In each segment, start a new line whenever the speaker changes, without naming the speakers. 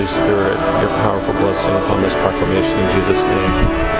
Spirit, your powerful blessing upon this proclamation in Jesus' name.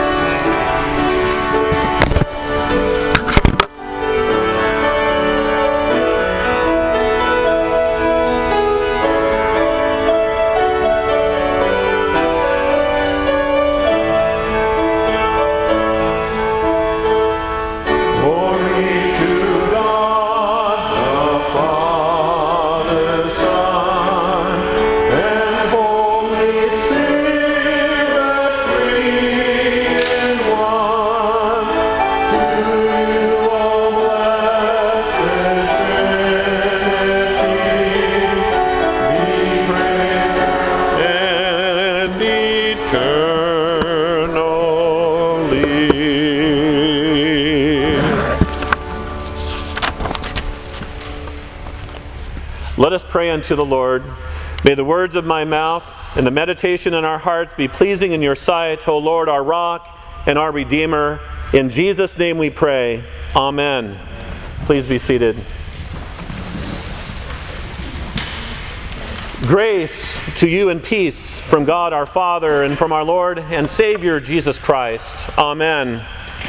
Let us pray unto the Lord. May the words of my mouth and the meditation in our hearts be pleasing in your sight, O Lord, our rock and our Redeemer. In Jesus' name we pray. Amen. Please be seated. Grace to you and peace from God our Father and from our Lord and Savior Jesus Christ. Amen.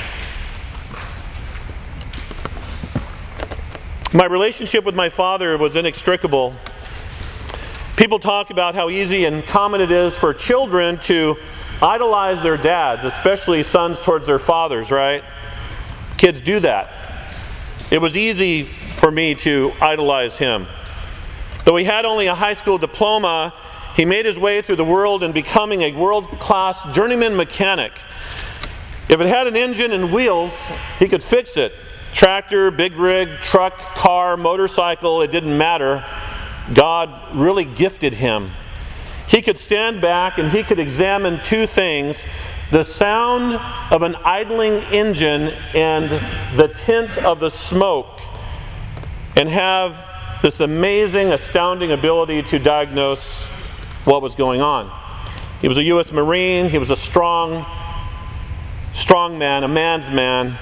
My relationship with my father was inextricable. People talk about how easy and common it is for children to idolize their dads, especially sons towards their fathers, right? Kids do that. It was easy for me to idolize him. Though he had only a high school diploma, he made his way through the world in becoming a world-class journeyman mechanic. If it had an engine and wheels, he could fix it. Tractor, big rig, truck, car, motorcycle, it didn't matter. God really gifted him. He could stand back and he could examine two things: the sound of an idling engine and the tint of the smoke, and have this amazing, astounding ability to diagnose what was going on. He was a U.S. Marine. He was a strong man, a man's man.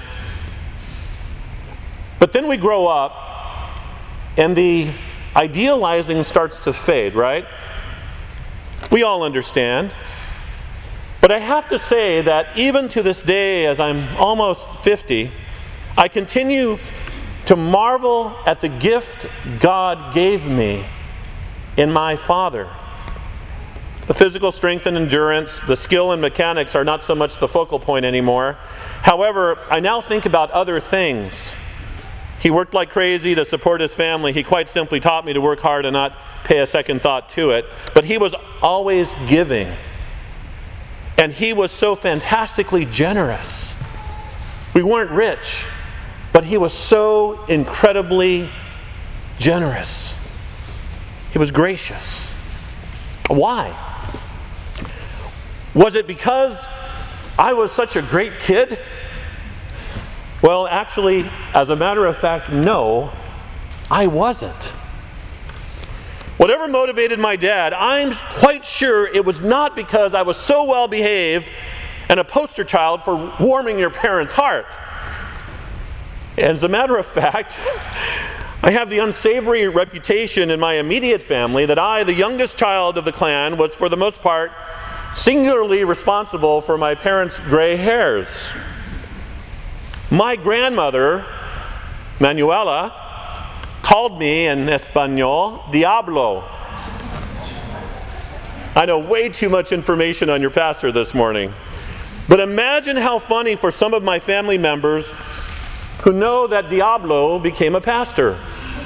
But then we grow up and the idealizing starts to fade, right? We all understand. But I have to say that even to this day, as I'm almost 50, I continue to marvel at the gift God gave me in my father. The physical strength and endurance, the skill and mechanics are not so much the focal point anymore. However, I now think about other things. He worked like crazy to support his family. He quite simply taught me to work hard and not pay a second thought to it. But he was always giving. And he was so fantastically generous. We weren't rich, but he was so incredibly generous. He was gracious. Why? Was it because I was such a great kid? Well, actually, as a matter of fact, no, I wasn't. Whatever motivated my dad, I'm quite sure it was not because I was so well behaved and a poster child for warming your parents' heart. As a matter of fact, I have the unsavory reputation in my immediate family that I, the youngest child of the clan, was for the most part singularly responsible for my parents' gray hairs. My grandmother, Manuela, called me in Espanol, Diablo. I know way too much information on your pastor this morning. But imagine how funny for some of my family members who know that Diablo became a pastor.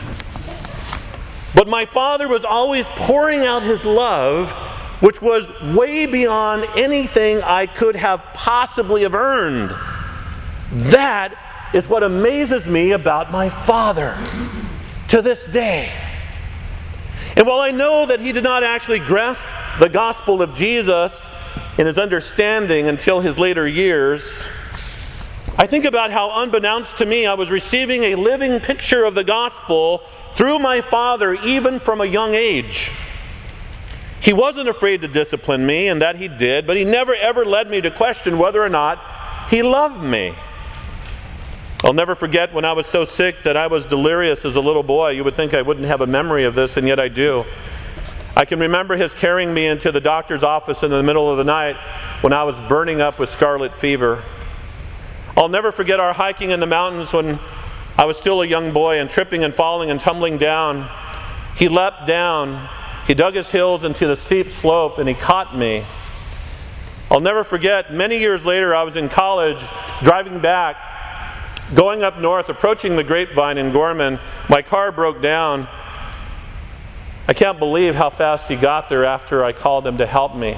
But my father was always pouring out his love, which was way beyond anything I could have possibly have earned. That is what amazes me about my father to this day. And while I know that he did not actually grasp the gospel of Jesus in his understanding until his later years, I think about how unbeknownst to me I was receiving a living picture of the gospel through my father even from a young age. He wasn't afraid to discipline me, and that he did, but he never ever led me to question whether or not he loved me. I'll never forget when I was so sick that I was delirious as a little boy. You would think I wouldn't have a memory of this, and yet I do. I can remember his carrying me into the doctor's office in the middle of the night when I was burning up with scarlet fever. I'll never forget our hiking in the mountains when I was still a young boy and tripping and falling and tumbling down. He leapt down, he dug his heels into the steep slope, and he caught me. I'll never forget, many years later, I was in college, driving back, going up north, approaching the Grapevine in Gorman. My car broke down. I can't believe how fast he got there after I called him to help me.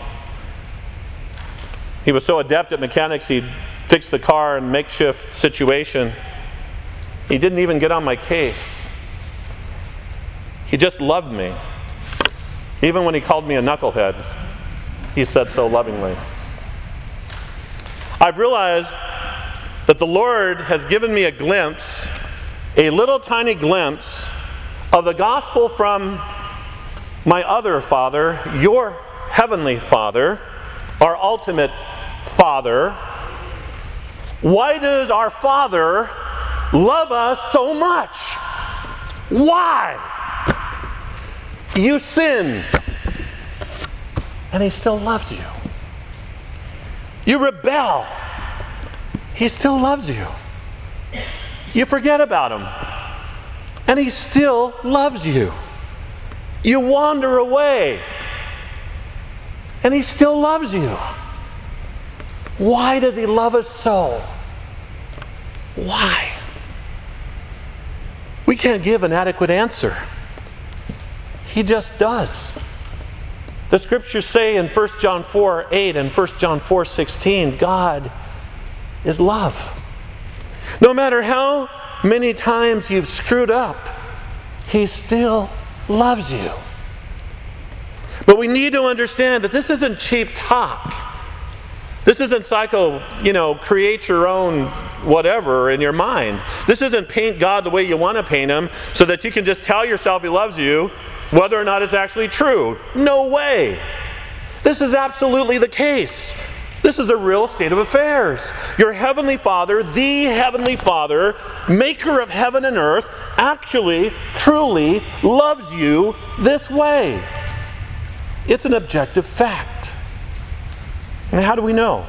He was so adept at mechanics, he'd fix the car in a makeshift situation. He didn't even get on my case. He just loved me. Even when he called me a knucklehead, he said so lovingly. I've realized that the Lord has given me a glimpse, a little tiny glimpse, of the gospel from my other Father, your Heavenly Father, our ultimate Father. Why does our Father love us so much? Why? You sin, and He still loves you. You rebel, He still loves you. You forget about Him, and He still loves you. You wander away, and He still loves you. Why does He love us so? Why? We can't give an adequate answer. He just does. The scriptures say in 1 John 4:8 and 1 John 4:16, God is love. No matter how many times you've screwed up, He still loves you. But we need to understand that this isn't cheap talk. This isn't create your own whatever in your mind. This isn't paint God the way you want to paint Him so that you can just tell yourself He loves you whether or not it's actually true. No way. This is absolutely the case. This is a real state of affairs. Your Heavenly Father, the Heavenly Father, maker of heaven and earth, actually, truly loves you this way. It's an objective fact. And how do we know?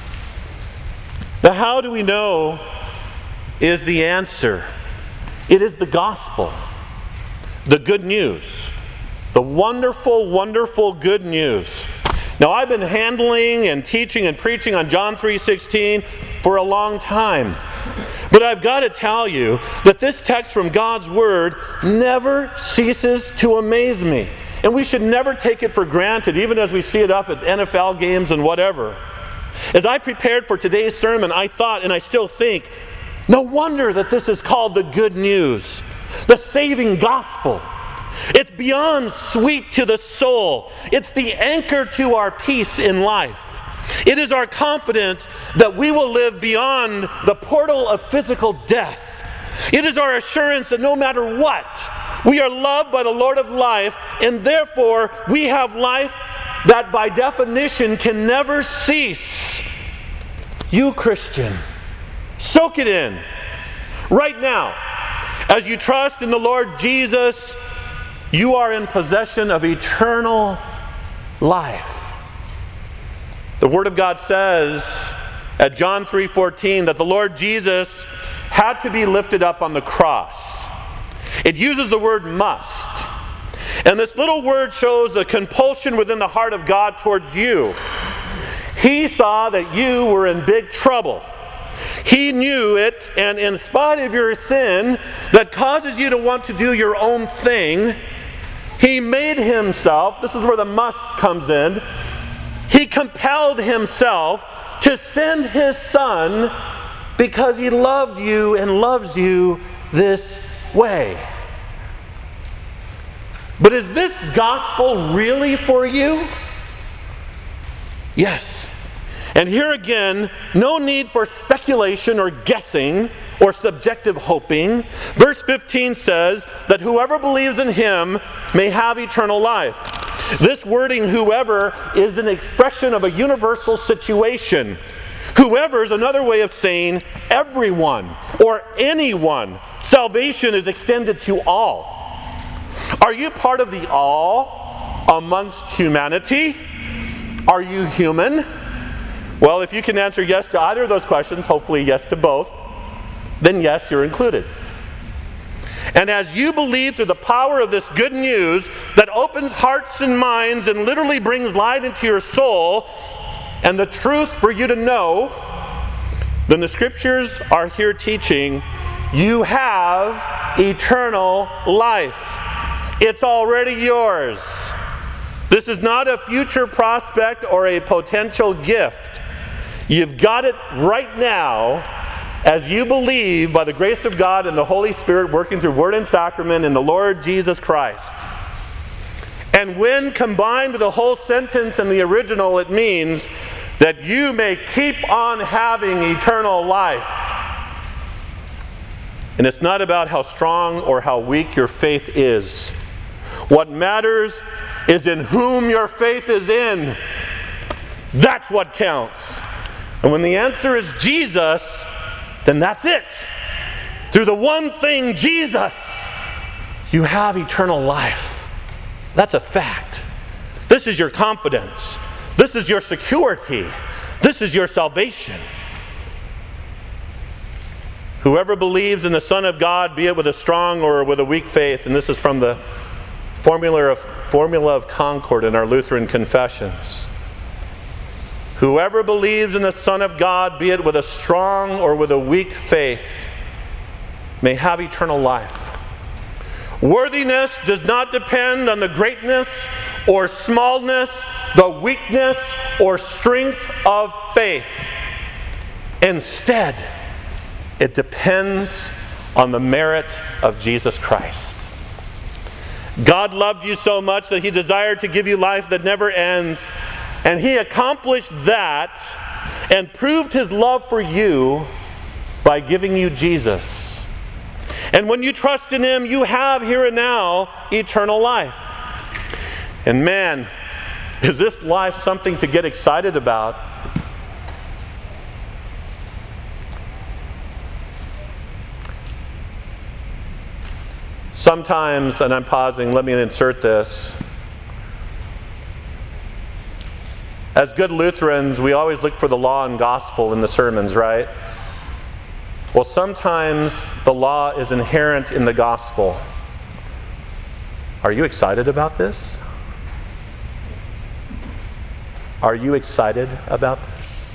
The how do we know is the answer. It is the gospel. The good news. The wonderful, wonderful good news. Now, I've been handling and teaching and preaching on John 3:16 for a long time. But I've got to tell you that this text from God's Word never ceases to amaze me. And we should never take it for granted, even as we see it up at NFL games and whatever. As I prepared for today's sermon, I thought, and I still think, no wonder that this is called the good news, the saving gospel. It's beyond sweet to the soul. It's the anchor to our peace in life. It is our confidence that we will live beyond the portal of physical death. It is our assurance that no matter what, we are loved by the Lord of life, and therefore we have life that by definition can never cease. You, Christian, soak it in right now. As you trust in the Lord Jesus, you are in possession of eternal life. The Word of God says at John 3:14 that the Lord Jesus had to be lifted up on the cross. It uses the word must. And this little word shows the compulsion within the heart of God towards you. He saw that you were in big trouble. He knew it, and in spite of your sin that causes you to want to do your own thing, He made Himself, this is where the must comes in, He compelled Himself to send His Son because He loved you and loves you this way. But is this gospel really for you? Yes. And here again, no need for speculation or guessing or subjective hoping. Verse 15 says that whoever believes in Him may have eternal life. This wording, whoever, is an expression of a universal situation. Whoever is another way of saying everyone or anyone. Salvation is extended to all. Are you part of the all? amongst humanity? Are you human? Well, if you can answer yes to either of those questions, hopefully yes to both, then yes, you're included. And as you believe through the power of this good news that opens hearts and minds and literally brings light into your soul and the truth for you to know, then the scriptures are here teaching you have eternal life. It's already yours. This is not a future prospect or a potential gift. You've got it right now as you believe by the grace of God and the Holy Spirit working through Word and Sacrament in the Lord Jesus Christ. And when combined with the whole sentence in the original, it means that you may keep on having eternal life. And it's not about how strong or how weak your faith is. What matters is in whom your faith is in. That's what counts. And when the answer is Jesus, then that's it. Through the one thing, Jesus, you have eternal life. That's a fact. This is your confidence. This is your security. This is your salvation. Whoever believes in the Son of God, be it with a strong or with a weak faith, and this is from the Formula of Concord in our Lutheran confessions. Whoever believes in the Son of God, be it with a strong or with a weak faith, may have eternal life. Worthiness does not depend on the greatness or smallness, the weakness or strength of faith. Instead, it depends on the merit of Jesus Christ. God loved you so much that He desired to give you life that never ends. And He accomplished that and proved His love for you by giving you Jesus. And when you trust in Him, you have here and now eternal life. And man, is this life something to get excited about? Sometimes, and I'm pausing, let me insert this. As good Lutherans, we always look for the law and gospel in the sermons, right? Well, sometimes the law is inherent in the gospel. Are you excited about this? Are you excited about this?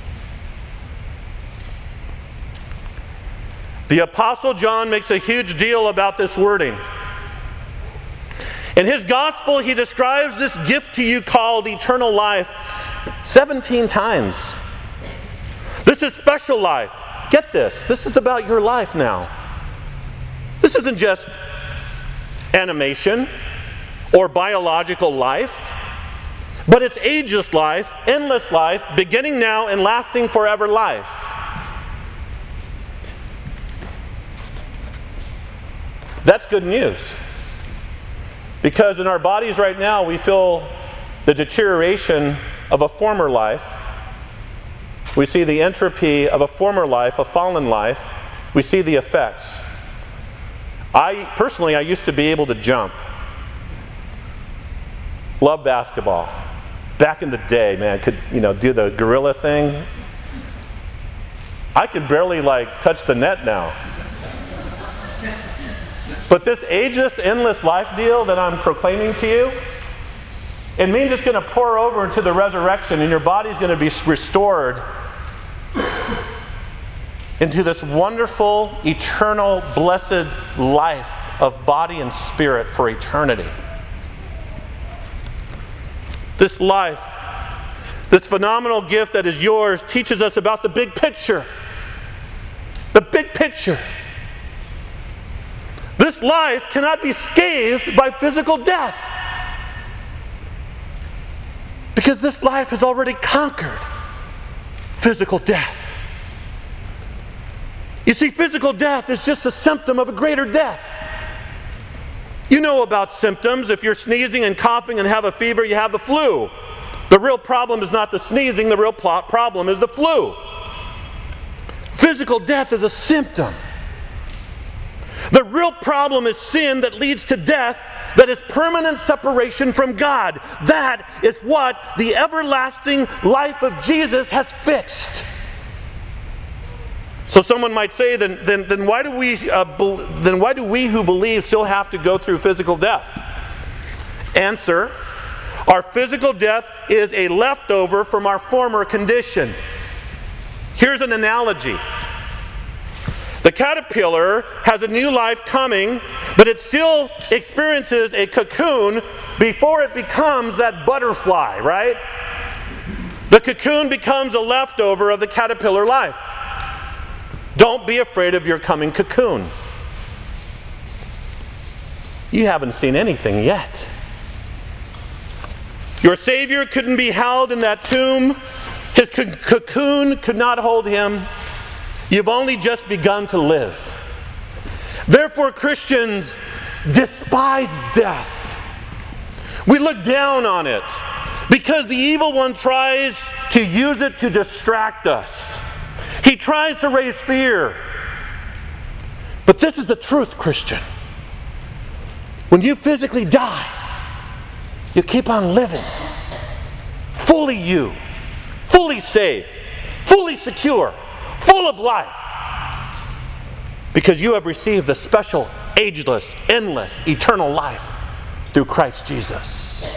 The Apostle John makes a huge deal about this wording. In his gospel, he describes this gift to you called eternal life 17 times. This is special life. Get this. This is about your life now. This isn't just animation or biological life, but it's ageless life, endless life, beginning now and lasting forever life. That's good news. Because in our bodies right now, we feel the deterioration of a former life. We see the entropy of a former life, a fallen life. We see the effects. I used to be able to jump. Love basketball. Back in the day, man, I could, do the gorilla thing. I could barely touch the net now. But this ageless, endless life deal that I'm proclaiming to you, it means it's going to pour over into the resurrection, and your body's going to be restored into this wonderful, eternal, blessed life of body and spirit for eternity. This life, this phenomenal gift that is yours, teaches us about the big picture. The big picture. This life cannot be scathed by physical death. Because this life has already conquered physical death. You see, physical death is just a symptom of a greater death. You know about symptoms. If you're sneezing and coughing and have a fever, you have the flu. The real problem is not the sneezing, the real problem is the flu. Physical death is a symptom. The real problem is sin that leads to death, that is permanent separation from God. That is what the everlasting life of Jesus has fixed. So someone might say, then why do we who believe still have to go through physical death? Answer: our physical death is a leftover from our former condition. Here's an analogy. The caterpillar has a new life coming, but it still experiences a cocoon before it becomes that butterfly, right? The cocoon becomes a leftover of the caterpillar life. Don't be afraid of your coming cocoon. You haven't seen anything yet. Your Savior couldn't be held in that tomb. His cocoon could not hold him. You've only just begun to live. Therefore, Christians despise death. We look down on it because the evil one tries to use it to distract us. He tries to raise fear. But this is the truth, Christian. When you physically die, you keep on living. Fully you. Fully saved. Fully secure. Full of life. Because you have received the special, ageless, endless, eternal life through Christ Jesus.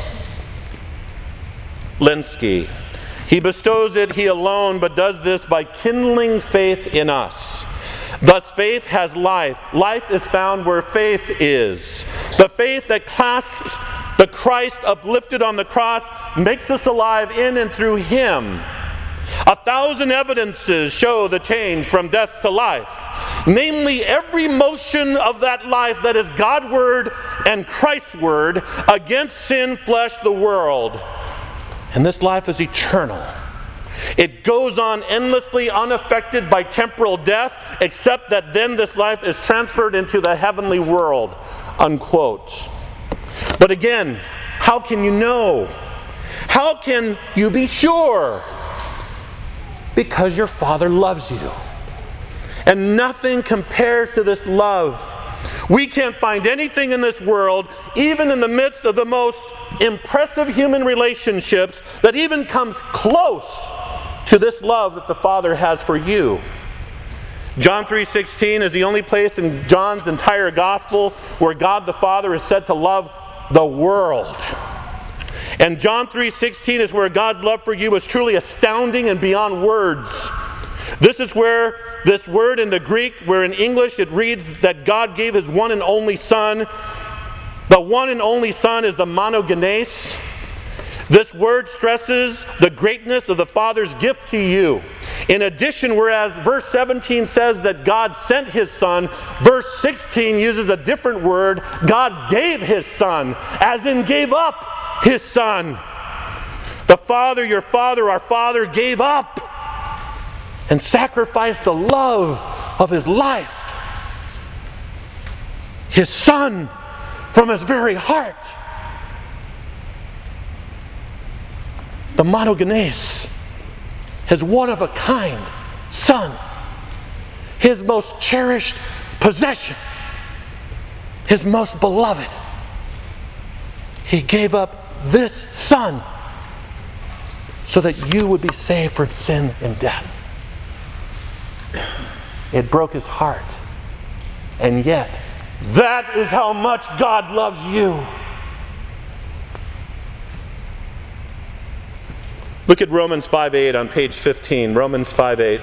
Lenski. He bestows it, he alone, but does this by kindling faith in us. Thus faith has life. Life is found where faith is. The faith that clasps the Christ uplifted on the cross makes us alive in and through Him. 1,000 evidences show the change from death to life. Namely, every motion of that life that is God's word and Christ's word against sin, flesh, the world. And this life is eternal. It goes on endlessly unaffected by temporal death, except that then this life is transferred into the heavenly world. Unquote. But again, how can you know? How can you be sure? Because your Father loves you. And nothing compares to this love. We can't find anything in this world, even in the midst of the most impressive human relationships, that even comes close to this love that the Father has for you. John 3:16 is the only place in John's entire gospel where God the Father is said to love the world. And John 3:16 is where God's love for you is truly astounding and beyond words. This is where this word in the Greek, where in English it reads that God gave His one and only Son. The one and only Son is the monogenes. This word stresses the greatness of the Father's gift to you. In addition, whereas verse 17 says that God sent His Son, verse 16 uses a different word. God gave His Son, as in gave up His Son. The Father, your Father, our Father, gave up and sacrificed the love of His life. His Son from His very heart. The monogenes, His one-of-a-kind Son, His most cherished possession, His most beloved. He gave up this Son so that you would be saved from sin and death. It broke His heart. And yet, that is how much God loves you. Look at Romans 5:8 on page 15. Romans 5:8.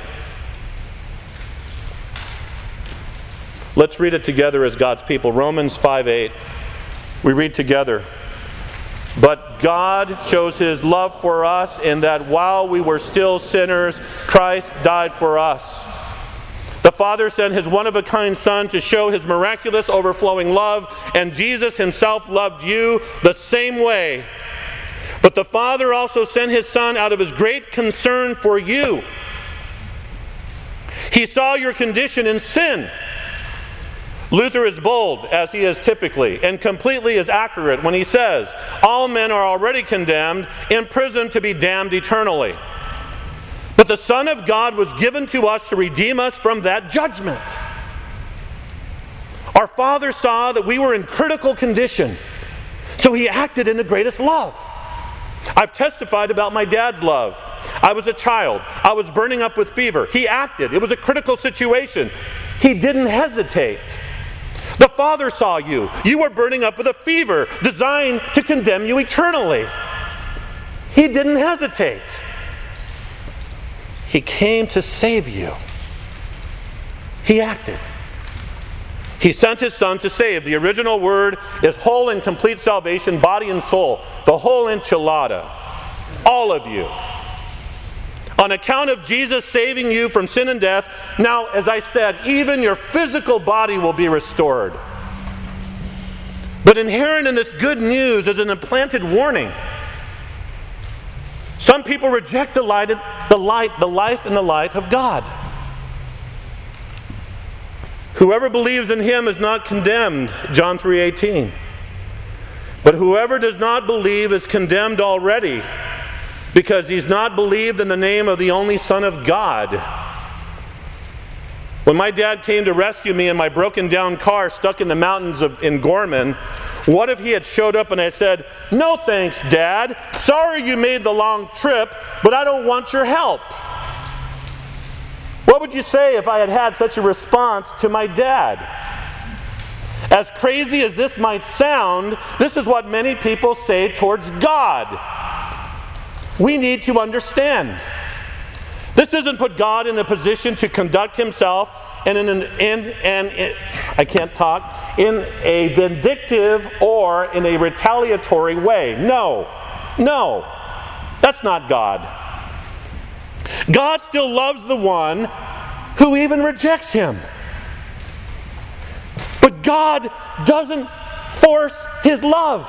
Let's read it together as God's people. Romans 5:8. We read together. But God shows His love for us in that while we were still sinners, Christ died for us. The Father sent His one-of-a-kind Son to show His miraculous overflowing love, and Jesus Himself loved you the same way. But the Father also sent His Son out of His great concern for you. He saw your condition in sin. Luther is bold, as he is typically, and completely is accurate when he says, all men are already condemned, imprisoned to be damned eternally. But the Son of God was given to us to redeem us from that judgment. Our Father saw that we were in critical condition, so He acted in the greatest love. I've testified about my dad's love. I was a child. I was burning up with fever. He acted. It was a critical situation. He didn't hesitate. The Father saw you. You were burning up with a fever designed to condemn you eternally. He didn't hesitate. He came to save you. He acted. He sent His Son to save. The original word is whole and complete salvation, body and soul. The whole enchilada. All of you. On account of Jesus saving you from sin and death, now, as I said, even your physical body will be restored. But inherent in this good news is an implanted warning. Some people reject the life and the light of God. Whoever believes in Him is not condemned, John 3:18. But whoever does not believe is condemned already, because he's not believed in the name of the only Son of God. When my dad came to rescue me in my broken down car stuck in the mountains in Gorman, what if he had showed up and I said, "No thanks, Dad. Sorry you made the long trip, but I don't want your help"? What would you say if I had had such a response to my dad? As crazy as this might sound, this is what many people say towards God. We need to understand. This doesn't put God in a position to conduct Himself in a vindictive or in a retaliatory way. No, that's not God. God still loves the one who even rejects Him. But God doesn't force His love.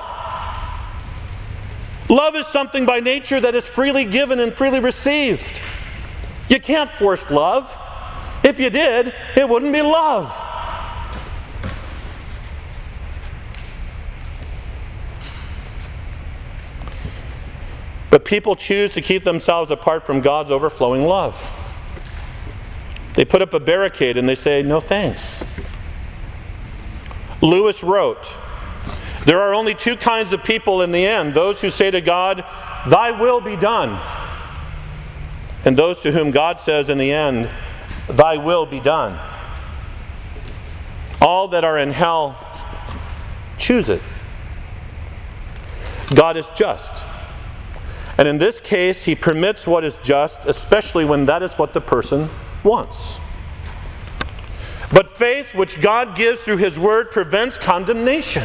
Love is something by nature that is freely given and freely received. You can't force love. If you did, it wouldn't be love. But people choose to keep themselves apart from God's overflowing love. They put up a barricade and they say, "No thanks." Lewis wrote, "There are only two kinds of people in the end, those who say to God, 'Thy will be done,' and those to whom God says in the end, 'Thy will be done.' All that are in hell choose it. God is just. And in this case, He permits what is just, especially when that is what the person wants. But faith, which God gives through His Word, prevents condemnation.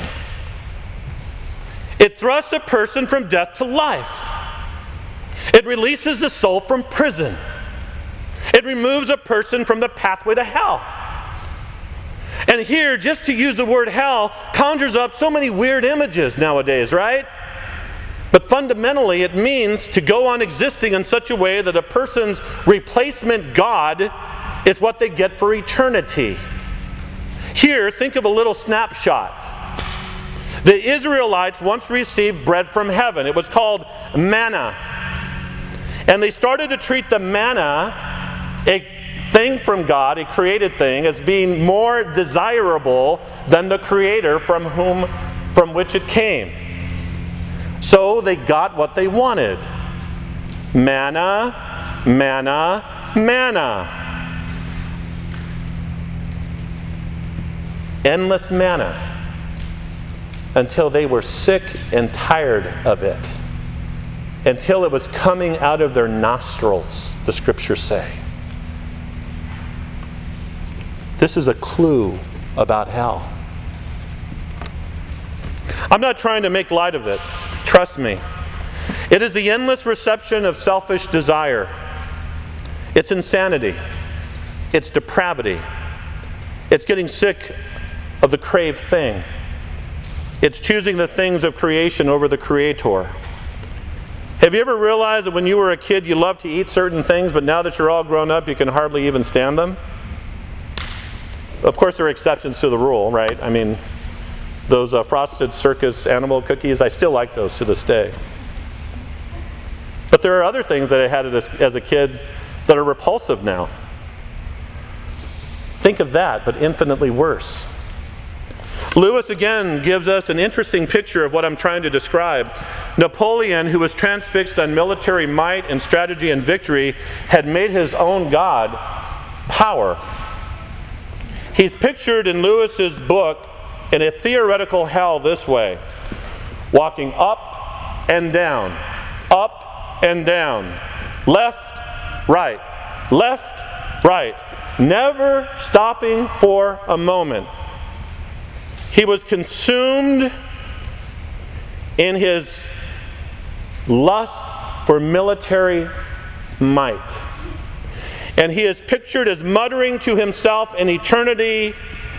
It thrusts a person from death to life. It releases the soul from prison. It removes a person from the pathway to hell. And here, just to use the word hell, conjures up so many weird images nowadays, right? But fundamentally, it means to go on existing in such a way that a person's replacement God is what they get for eternity. Here, think of a little snapshot. The Israelites once received bread from heaven. It was called manna. And they started to treat the manna, a thing from God, a created thing, as being more desirable than the Creator from which it came. So they got what they wanted. Manna, manna, manna. Endless manna. Until they were sick and tired of it. Until it was coming out of their nostrils, the Scriptures say. This is a clue about hell. I'm not trying to make light of it. Trust me. It is the endless reception of selfish desire. It's insanity. It's depravity. It's getting sick of the craved thing. It's choosing the things of creation over the Creator. Have you ever realized that when you were a kid you loved to eat certain things, but now that you're all grown up you can hardly even stand them? Of course there are exceptions to the rule, right? I mean, those frosted circus animal cookies, I still like those to this day. But there are other things that I had as a kid that are repulsive now. Think of that, but infinitely worse. Lewis again gives us an interesting picture of what I'm trying to describe. Napoleon, who was transfixed on military might and strategy and victory, had made his own God power. He's pictured in Lewis's book in a theoretical hell this way: walking up and down, left, right, never stopping for a moment. He was consumed in his lust for military might. And he is pictured as muttering to himself in eternity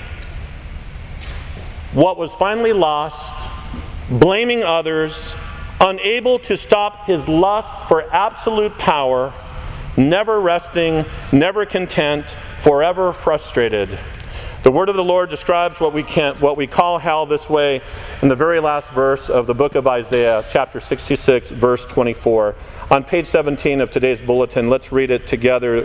what was finally lost, blaming others, unable to stop his lust for absolute power, never resting, never content, forever frustrated. The word of the Lord describes what we call hell this way in the very last verse of the book of Isaiah, chapter 66, verse 24. On page 17 of today's bulletin, let's read it together.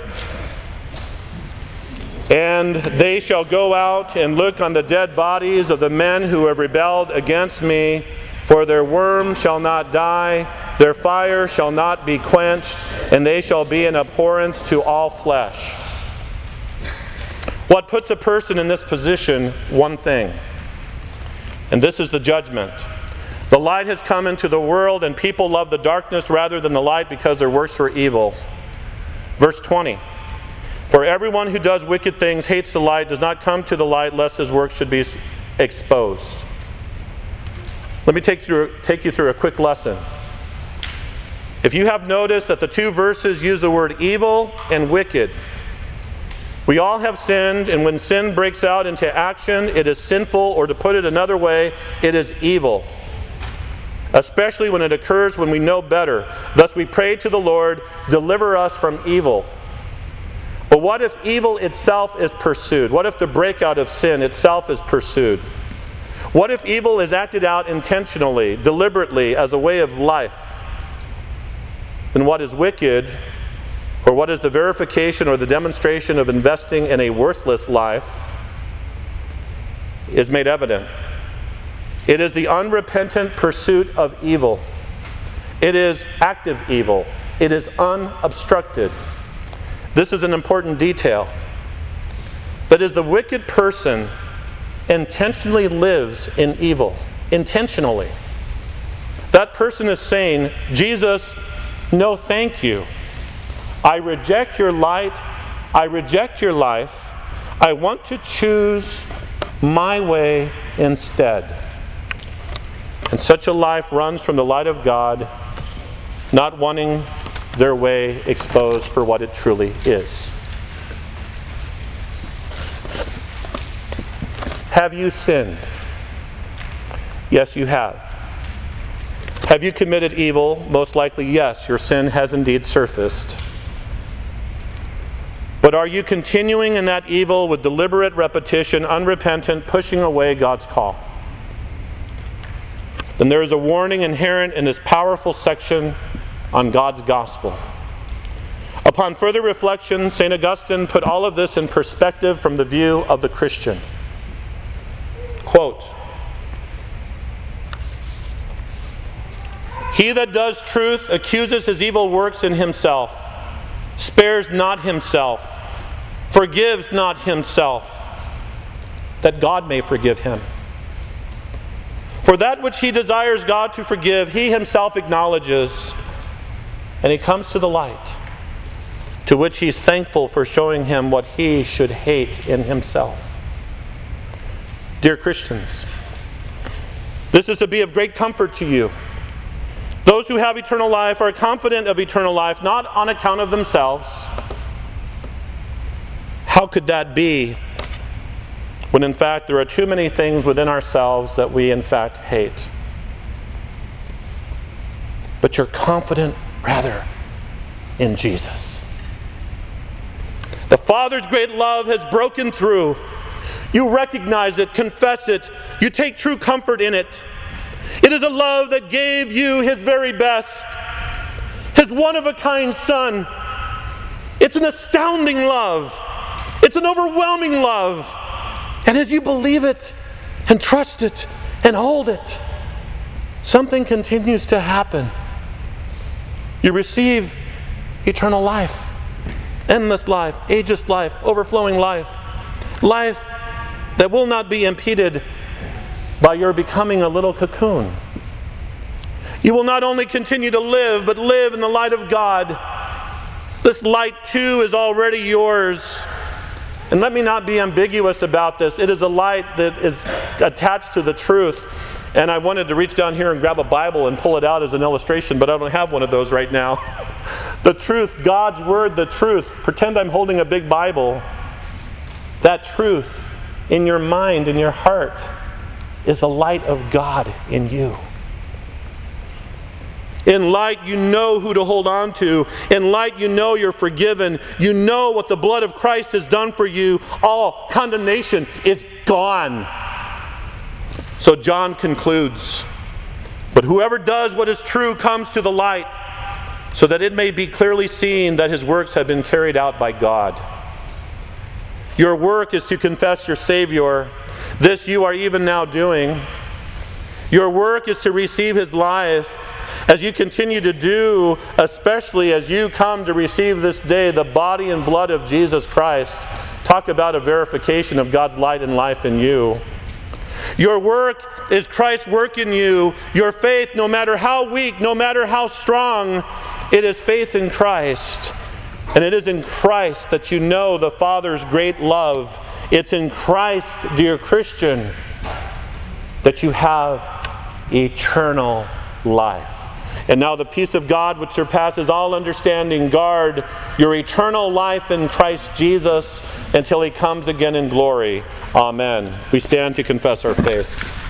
And they shall go out and look on the dead bodies of the men who have rebelled against me, for their worm shall not die, their fire shall not be quenched, and they shall be an abhorrence to all flesh. What puts a person in this position? One thing. And this is the judgment. The light has come into the world, and people love the darkness rather than the light because their works were evil. Verse 20. For everyone who does wicked things hates the light, does not come to the light, lest his works should be exposed. Let me take you through a quick lesson. If you have noticed that the two verses use the word evil and wicked, we all have sinned, and when sin breaks out into action, it is sinful, or to put it another way, it is evil. Especially when it occurs when we know better. Thus we pray to the Lord, deliver us from evil. But what if evil itself is pursued? What if the breakout of sin itself is pursued? What if evil is acted out intentionally, deliberately, as a way of life? Then what is wicked, or what is the verification or the demonstration of investing in a worthless life, is made evident. It is the unrepentant pursuit of evil. It is active evil. It is unobstructed. This is an important detail. But as the wicked person intentionally lives in evil, intentionally, that person is saying, Jesus, no thank you. I reject your light. I reject your life. I want to choose my way instead. And such a life runs from the light of God, not wanting their way exposed for what it truly is. Have you sinned? Yes, you have. Have you committed evil? Most likely, yes, your sin has indeed surfaced. But are you continuing in that evil with deliberate repetition, unrepentant, pushing away God's call? Then there is a warning inherent in this powerful section on God's gospel. Upon further reflection, St. Augustine put all of this in perspective from the view of the Christian. Quote, "He that does truth accuses his evil works in himself, spares not himself, forgives not himself, that God may forgive him. For that which he desires God to forgive, he himself acknowledges, and he comes to the light, to which he's thankful for showing him what he should hate in himself." Dear Christians, this is to be of great comfort to you. Those who have eternal life are confident of eternal life, not on account of themselves. How could that be when in fact there are too many things within ourselves that we in fact hate? But you're confident rather in Jesus. The Father's great love has broken through. You recognize it, confess it, you take true comfort in it. It is a love that gave you His very best, His one-of-a-kind Son. It's an astounding love. It's an overwhelming love. And as you believe it, and trust it and hold it, something continues to happen. You receive eternal life, endless life, ageless life, overflowing life, life that will not be impeded by your becoming a little cocoon. You will not only continue to live, but live in the light of God. This light too is already yours. And let me not be ambiguous about this. It is a light that is attached to the truth. And I wanted to reach down here and grab a Bible and pull it out as an illustration, but I don't have one of those right now. The truth, God's Word, the truth. Pretend I'm holding a big Bible. That truth in your mind, in your heart, is the light of God in you. In light, you know who to hold on to. In light, you know you're forgiven. You know what the blood of Christ has done for you. All condemnation is gone. So John concludes, "But whoever does what is true comes to the light, so that it may be clearly seen that his works have been carried out by God." Your work is to confess your Savior. This you are even now doing. Your work is to receive his life. As you continue to do, especially as you come to receive this day the body and blood of Jesus Christ, talk about a verification of God's light and life in you. Your work is Christ's work in you. Your faith, no matter how weak, no matter how strong, it is faith in Christ. And it is in Christ that you know the Father's great love. It's in Christ, dear Christian, that you have eternal life. And now the peace of God, which surpasses all understanding, guard your eternal life in Christ Jesus until he comes again in glory. Amen. We stand to confess our faith.